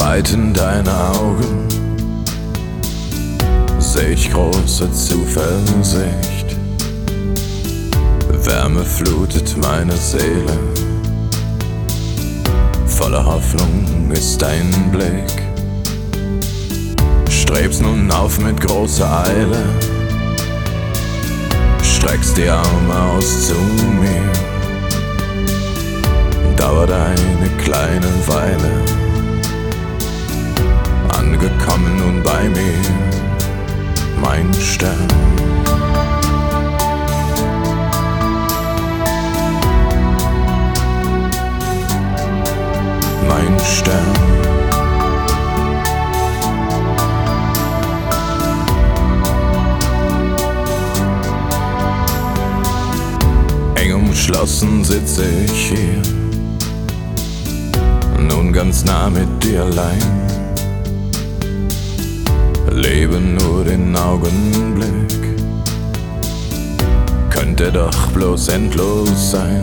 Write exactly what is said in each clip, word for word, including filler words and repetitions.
Weiten deiner Augen seh ich große Zuversicht. Wärme flutet meine Seele, voller Hoffnung ist dein Blick. Strebst nun auf mit großer Eile, streckst die Arme aus zu mir. Dauert eine kleine Weile, angekommen nun bei mir, mein Stern. Mein Stern. Eng umschlossen sitze ich hier, nun ganz nah mit dir allein. Lebe nur den Augenblick, könnte doch bloß endlos sein.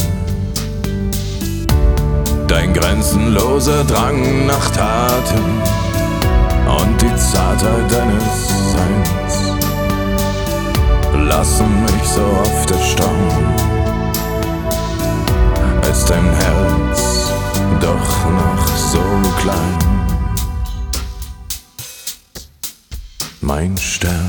Dein grenzenloser Drang nach Taten und die Zartheit deines Seins lassen mich so oft erstaunen. Ist dein Herz doch noch so klein, mein Stern.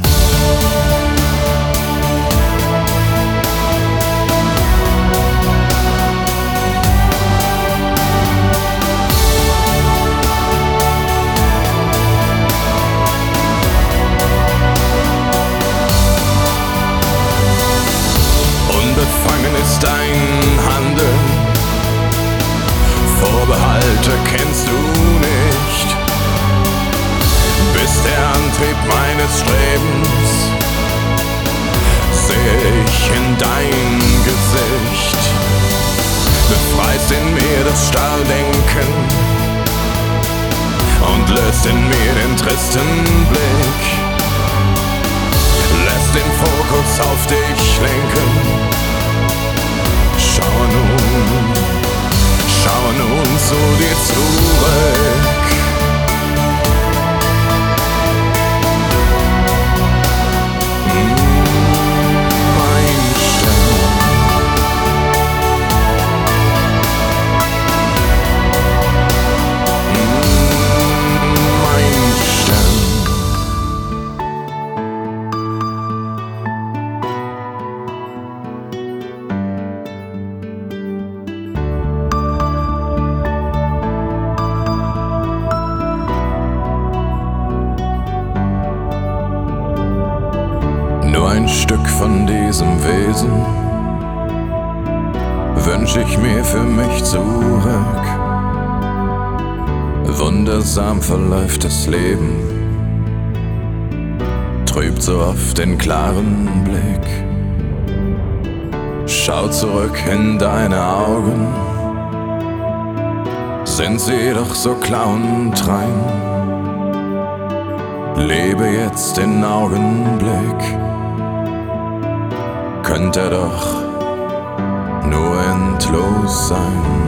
Unbefangen ist dein Handeln, Vorbehalte kennst du nicht. Bist der Antrieb meines Strebens, sehe ich in dein Gesicht. Befreist in mir das Starrdenken und löst in mir den tristen Blick. Lässt den Fokus auf dich lenken. Schau nun, schau nun zu dir zurück. Nur ein Stück von diesem Wesen wünsch ich mir für mich zurück. Wundersam verläuft das Leben, trübt so oft den klaren Blick. Schau zurück in deine Augen, sind sie doch so klar und rein. Lebe jetzt den Augenblick, könnte er doch nur endlos sein.